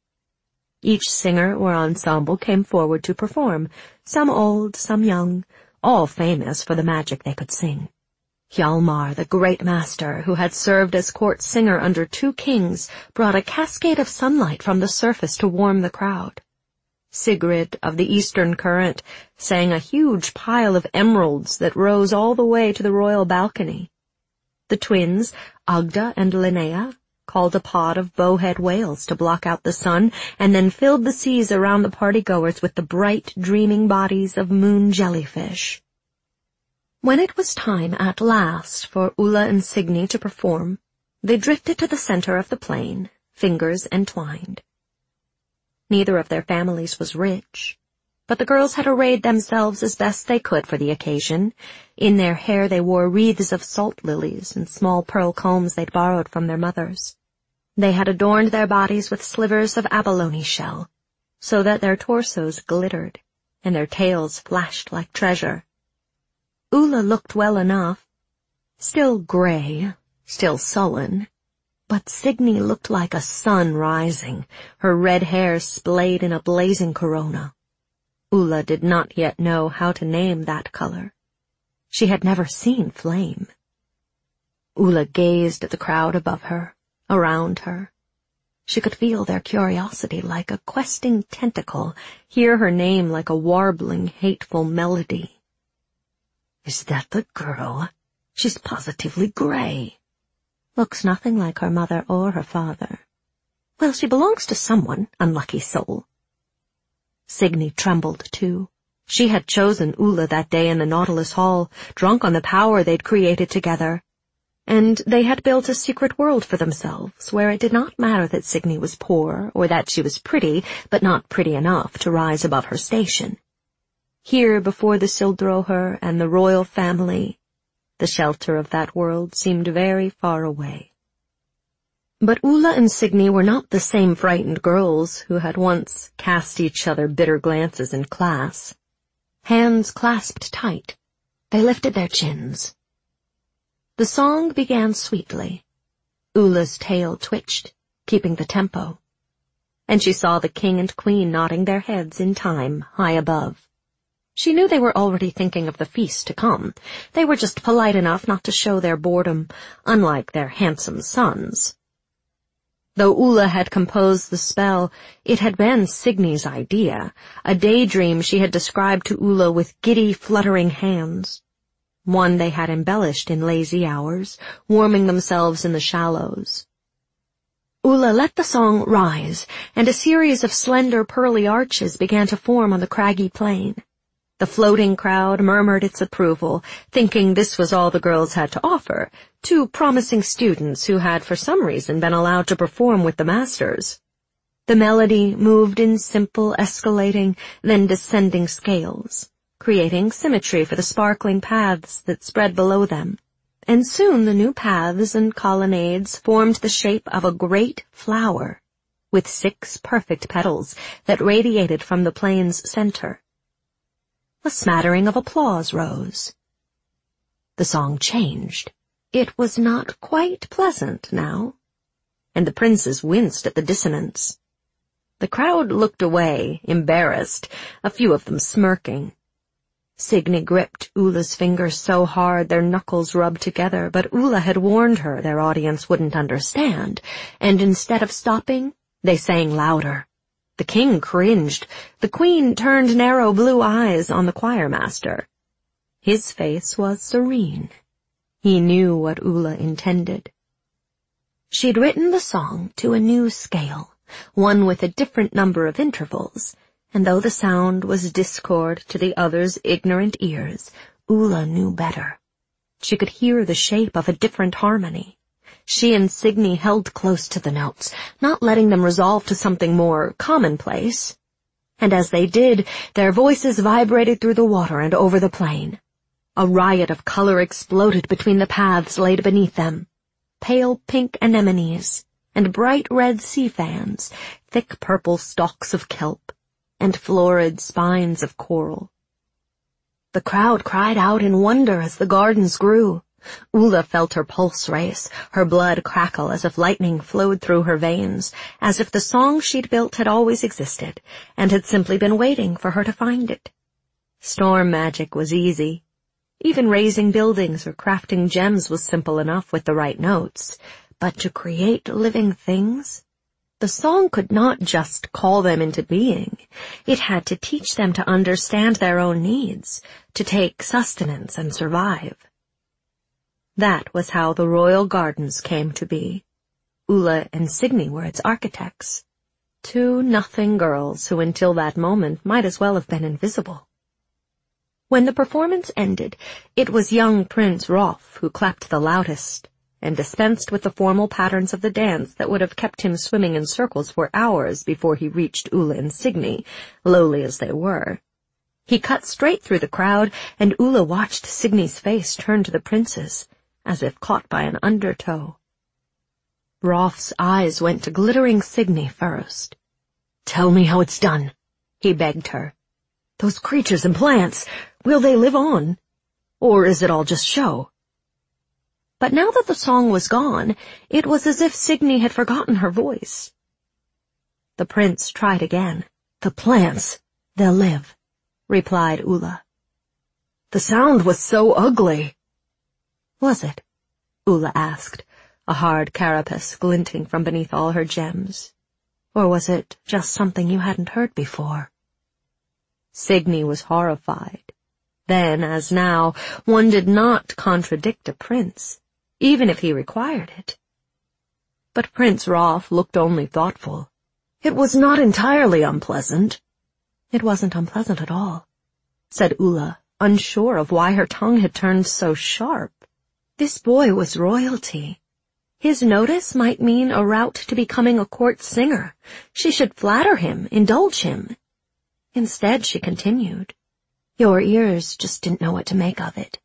S1: Each singer or ensemble came forward to perform, some old, some young, all famous for the magic they could sing. Hjalmar, the great master, who had served as court singer under 2 kings, brought a cascade of sunlight from the surface to warm the crowd. Sigrid of the Eastern Current sang a huge pile of emeralds that rose all the way to the royal balcony. The twins, Agda and Linnea, called a pod of bowhead whales to block out the sun, and then filled the seas around the partygoers with the bright, dreaming bodies of moon jellyfish. When it was time at last for Ulla and Signy to perform, they drifted to the center of the plain, fingers entwined. Neither of their families was rich, but the girls had arrayed themselves as best they could for the occasion. In their hair they wore wreaths of salt lilies and small pearl combs they'd borrowed from their mothers. They had adorned their bodies with slivers of abalone shell, so that their torsos glittered, and their tails flashed like treasure. Ulla looked well enough, still gray, still sullen, but Signy looked like a sun rising, her red hair splayed in a blazing corona. Ulla did not yet know how to name that color. She had never seen flame. Ulla gazed at the crowd above her, around her. She could feel their curiosity like a questing tentacle, hear her name like a warbling, hateful melody. "Is that the girl? She's positively gray. Looks nothing like her mother or her father. Well, she belongs to someone, unlucky soul." Signy trembled, too. She had chosen Ulla that day in the Nautilus Hall, drunk on the power they'd created together. and they had built a secret world for themselves where it did not matter that Signy was poor or that she was pretty, but not pretty enough to rise above her station. Here, before the Sildroher and the royal family, the shelter of that world seemed very far away. But Ulla and Signy were not the same frightened girls who had once cast each other bitter glances in class. Hands clasped tight, they lifted their chins. The song began sweetly. Ulla's tail twitched, keeping the tempo, and she saw the king and queen nodding their heads in time high above. She knew they were already thinking of the feast to come. They were just polite enough not to show their boredom, unlike their handsome sons. Though Ulla had composed the spell, it had been Signy's idea, a daydream she had described to Ulla with giddy, fluttering hands. One they had embellished in lazy hours, warming themselves in the shallows. Ulla let the song rise, and a series of slender, pearly arches began to form on the craggy plain. The floating crowd murmured its approval, thinking this was all the girls had to offer, two promising students who had for some reason been allowed to perform with the masters. The melody moved in simple, escalating, then descending scales, creating symmetry for the sparkling paths that spread below them, and soon the new paths and colonnades formed the shape of a great flower, with 6 perfect petals that radiated from the plain's center. A smattering of applause rose. The song changed. It was not quite pleasant now, and the princes winced at the dissonance. The crowd looked away, embarrassed, a few of them smirking. Signy gripped Ulla's fingers so hard their knuckles rubbed together, but Ulla had warned her their audience wouldn't understand, and instead of stopping, they sang louder. The king cringed. The queen turned narrow blue eyes on the choirmaster. His face was serene. He knew what Ulla intended. She'd written the song to a new scale, one with a different number of intervals, and though the sound was discord to the others' ignorant ears, Ulla knew better. She could hear the shape of a different harmony. She and Signy held close to the notes, not letting them resolve to something more commonplace. And as they did, their voices vibrated through the water and over the plain. A riot of color exploded between the paths laid beneath them. Pale pink anemones, and bright red sea fans, thick purple stalks of kelp, and florid spines of coral. The crowd cried out in wonder as the gardens grew. Ulla felt her pulse race, her blood crackle as if lightning flowed through her veins, as if the song she'd built had always existed, and had simply been waiting for her to find it. Storm magic was easy. Even raising buildings or crafting gems was simple enough with the right notes. But to create living things? The song could not just call them into being. It had to teach them to understand their own needs, to take sustenance and survive. That was how the royal gardens came to be. Ulla and Signy were its architects. 2 nothing girls who until that moment might as well have been invisible. When the performance ended, it was young Prince Rolf who clapped the loudest, and dispensed with the formal patterns of the dance that would have kept him swimming in circles for hours before he reached Ulla and Signy, lowly as they were. He cut straight through the crowd, and Ulla watched Signy's face turn to the prince's, as if caught by an undertow. Rolf's eyes went to glittering Signy first. "Tell me how it's done," he begged her. "Those creatures and plants, will they live on? Or is it all just show?" But now that the song was gone, it was as if Signy had forgotten her voice. The prince tried again. "The plants, they'll live," replied Ulla. "The sound was so ugly." "Was it?" Ulla asked, a hard carapace glinting from beneath all her gems. "Or was it just something you hadn't heard before?" Signy was horrified. Then, as now, one did not contradict a prince, even if he required it. But Prince Rolf looked only thoughtful. "It was not entirely unpleasant." "It wasn't unpleasant at all," said Ulla, unsure of why her tongue had turned so sharp. This boy was royalty. His notice might mean a route to becoming a court singer. She should flatter him, indulge him. Instead, she continued, "Your ears just didn't know what to make of it."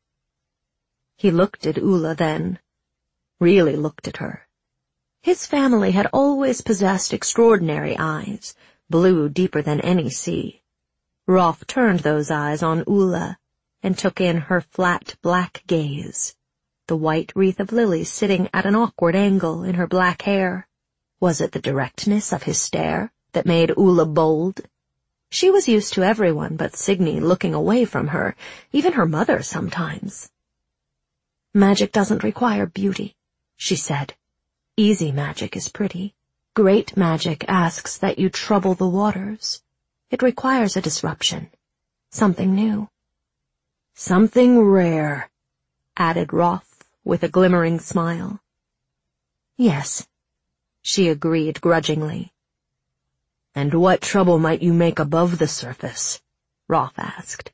S1: He looked at Ulla then, really looked at her. His family had always possessed extraordinary eyes, blue deeper than any sea. Rolf turned those eyes on Ulla and took in her flat black gaze, the white wreath of lilies sitting at an awkward angle in her black hair. Was it the directness of his stare that made Ulla bold? She was used to everyone but Signy looking away from her, even her mother sometimes. "Magic doesn't require beauty," she said. "Easy magic is pretty. Great magic asks that you trouble the waters. It requires a disruption, something new." "Something rare," added Rolf with a glimmering smile. "Yes," she agreed grudgingly. "And what trouble might you make above the surface?" Rolf asked.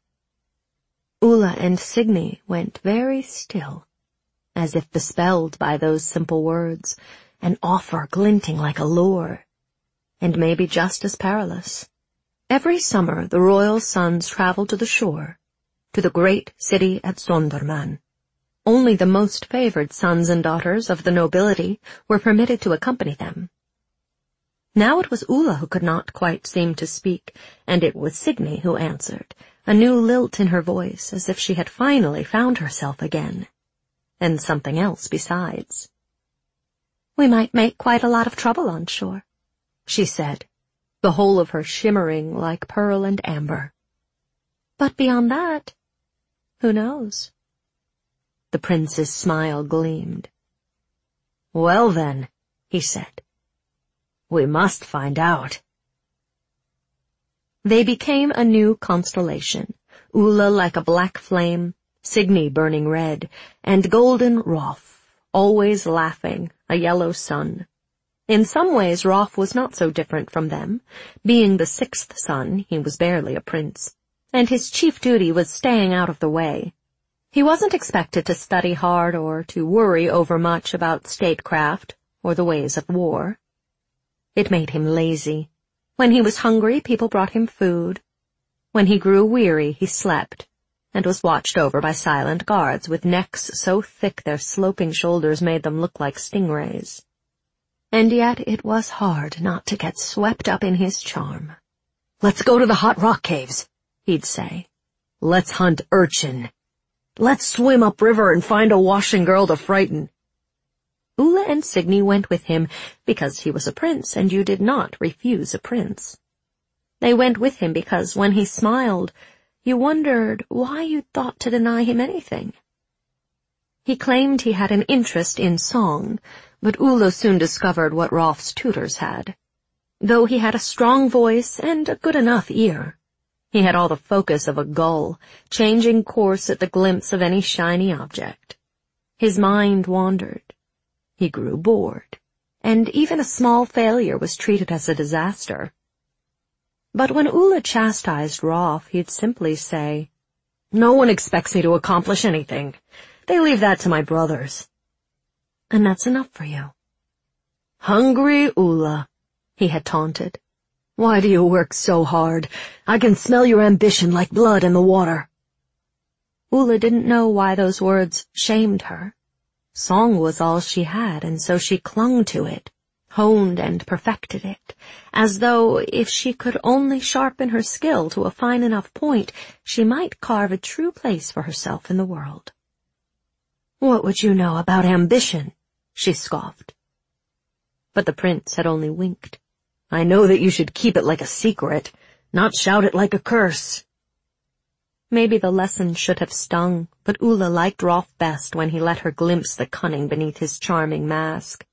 S1: Ulla and Signy went very still, as if bespelled by those simple words, an offer glinting like a lure, and maybe just as perilous. Every summer the royal sons traveled to the shore, to the great city at Sonderman. Only the most favored sons and daughters of the nobility were permitted to accompany them. Now it was Ulla who could not quite seem to speak, and it was Signy who answered, a new lilt in her voice, as if she had finally found herself again. And something else besides. "We might make quite a lot of trouble on shore," she said, the whole of her shimmering like pearl and amber. "But beyond that, who knows?" The prince's smile gleamed. "Well then," he said, "we must find out." They became a new constellation, Ulla like a black flame, Signy burning red, and golden Rolf, always laughing, a yellow sun. In some ways Rolf was not so different from them. Being the sixth son, he was barely a prince, and his chief duty was staying out of the way. He wasn't expected to study hard or to worry overmuch about statecraft or the ways of war. It made him lazy. When he was hungry, people brought him food. When he grew weary, he slept, and was watched over by silent guards with necks so thick their sloping shoulders made them look like stingrays. And yet it was hard not to get swept up in his charm. "Let's go to the hot rock caves," he'd say. "Let's hunt urchin. Let's swim upriver and find a washing girl to frighten." Ulla and Signy went with him because he was a prince, and you did not refuse a prince. They went with him because when he smiled, you wondered why you'd thought to deny him anything. He claimed he had an interest in song, but Ulla soon discovered what Rolf's tutors had. Though he had a strong voice and a good enough ear, he had all the focus of a gull, changing course at the glimpse of any shiny object. His mind wandered. He grew bored, and even a small failure was treated as a disaster. But when Ulla chastised Rolf, he'd simply say, "No one expects me to accomplish anything. They leave that to my brothers." "And that's enough for you." "Hungry Ulla," he had taunted. "Why do you work so hard? I can smell your ambition like blood in the water." Ulla didn't know why those words shamed her. Song was all she had, and so she clung to it, honed and perfected it, as though if she could only sharpen her skill to a fine enough point, she might carve a true place for herself in the world. "What would you know about ambition?" she scoffed. But the prince had only winked. "I know that you should keep it like a secret, not shout it like a curse." Maybe the lesson should have stung, but Ulla liked Rolf best when he let her glimpse the cunning beneath his charming mask.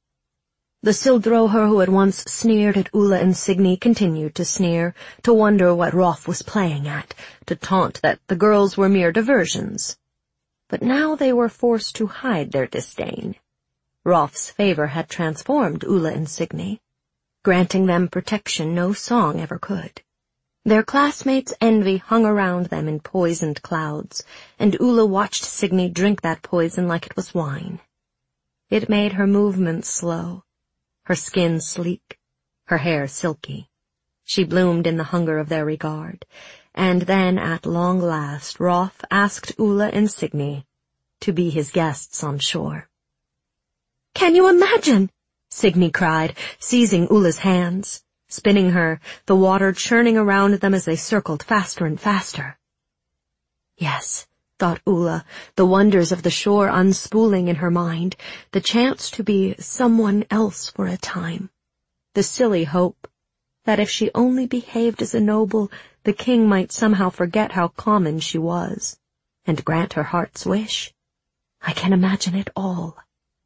S1: The Sildroher who had once sneered at Ulla and Signy continued to sneer, to wonder what Rolf was playing at, to taunt that the girls were mere diversions. But now they were forced to hide their disdain. Rolf's favor had transformed Ulla and Signy, granting them protection no song ever could. Their classmates' envy hung around them in poisoned clouds, and Ulla watched Signy drink that poison like it was wine. It made her movements slow, her skin sleek, her hair silky. She bloomed in the hunger of their regard, and then at long last Roth asked Ulla and Signy to be his guests on shore. "Can you imagine?" Signy cried, seizing Ulla's hands, spinning her, the water churning around them as they circled faster and faster. Yes, thought Ulla, the wonders of the shore unspooling in her mind, the chance to be someone else for a time, the silly hope that if she only behaved as a noble, the king might somehow forget how common she was, and grant her heart's wish. I can imagine it all.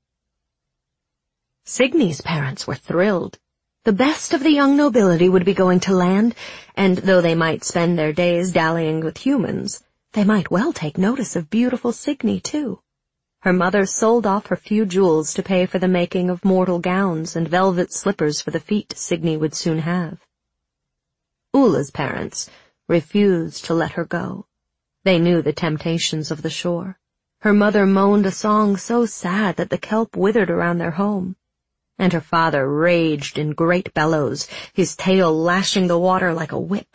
S1: Signy's parents were thrilled. The best of the young nobility would be going to land, and though they might spend their days dallying with humans, they might well take notice of beautiful Signy, too. Her mother sold off her few jewels to pay for the making of mortal gowns and velvet slippers for the feet Signy would soon have. Ulla's parents refused to let her go. They knew the temptations of the shore. Her mother moaned a song so sad that the kelp withered around their home, and her father raged in great bellows, his tail lashing the water like a whip.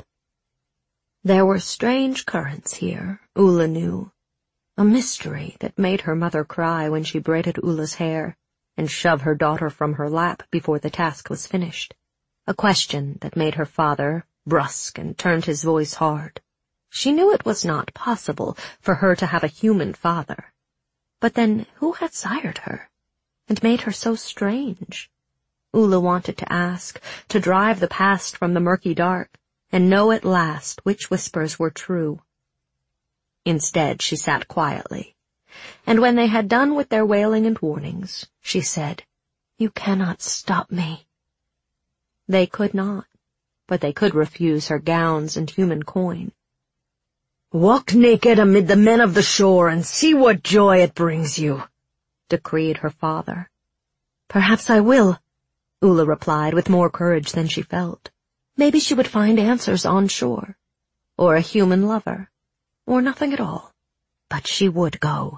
S1: There were strange currents here, Ulla knew, a mystery that made her mother cry when she braided Ulla's hair and shove her daughter from her lap before the task was finished, a question that made her father brusque and turned his voice hard. She knew it was not possible for her to have a human father, but then who had sired her and made her so strange? Ulla wanted to ask, to drive the past from the murky dark, and know at last which whispers were true. Instead, she sat quietly, and when they had done with their wailing and warnings, she said, "You cannot stop me." They could not, but they could refuse her gowns and human coin.
S2: "Walk naked amid the men of the shore and see what joy it brings you," decreed her father.
S1: "Perhaps I will," Ulla replied with more courage than she felt. Maybe she would find answers on shore, or a human lover, or nothing at all, but she would go.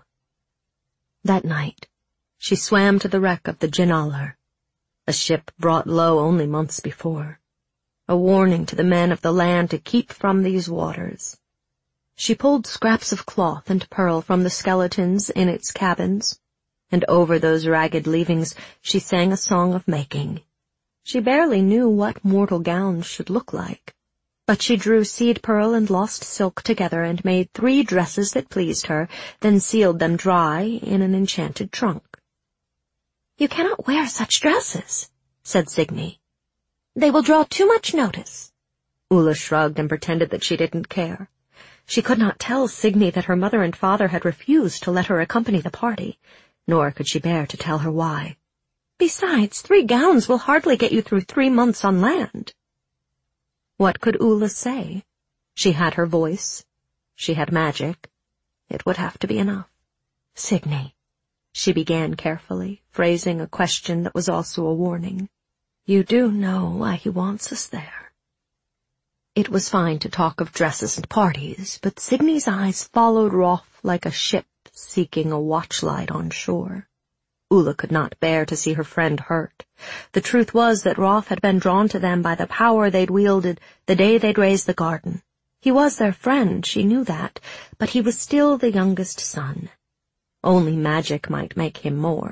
S1: That night, she swam to the wreck of the Jinaller, a ship brought low only months before, a warning to the men of the land to keep from these waters. She pulled scraps of cloth and pearl from the skeletons in its cabins, and over those ragged leavings she sang a song of making. She barely knew what mortal gowns should look like, but she drew seed pearl and lost silk together and made 3 dresses that pleased her, then sealed them dry in an enchanted trunk. "You cannot wear such dresses," said Signy. "They will draw too much notice." Ulla shrugged and pretended that she didn't care. She could not tell Signy that her mother and father had refused to let her accompany the party, nor could she bear to tell her why. "Besides, 3 gowns will hardly get you through 3 months on land." What could Ulla say? She had her voice. She had magic. It would have to be enough. "Signy," she began carefully, phrasing a question that was also a warning. "You do know why he wants us there?" It was fine to talk of dresses and parties, but Signy's eyes followed Roth like a ship seeking a watchlight on shore. Ulla could not bear to see her friend hurt. The truth was that Roth had been drawn to them by the power they'd wielded the day they'd raised the garden. He was their friend, she knew that, but he was still the youngest son. Only magic might make him more.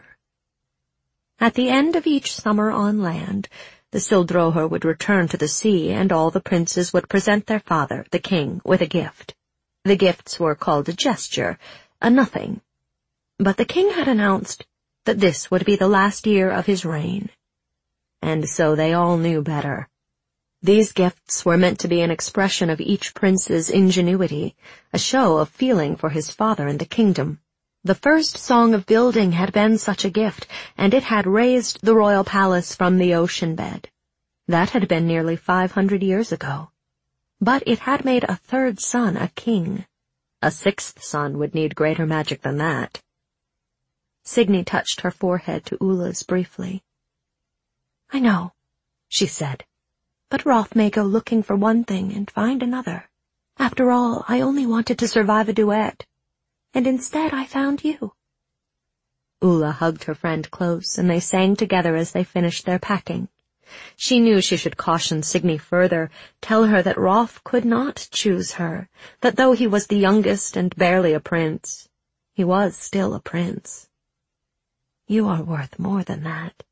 S1: At the end of each summer on land, the Sildroher would return to the sea, and all the princes would present their father, the king, with a gift. The gifts were called a gesture, a nothing. But the king had announced that this would be the last year of his reign. And so they all knew better. These gifts were meant to be an expression of each prince's ingenuity, a show of feeling for his father and the kingdom. The first song of building had been such a gift, and it had raised the royal palace from the ocean bed. That had been nearly 500 years ago. But it had made a 3rd son a king. A 6th son would need greater magic than that. Signy touched her forehead to Ulla's briefly. "I know," she said. But Rolf may go looking for one thing and find another. After all, I only wanted to survive a duet, and instead I found you."
S2: Ulla hugged her friend close, and they sang together as they finished their packing. She knew she should caution Signy further, tell her that Rolf could not choose her, that though he was the youngest and barely a prince, he was still a prince. "You are worth more than that,"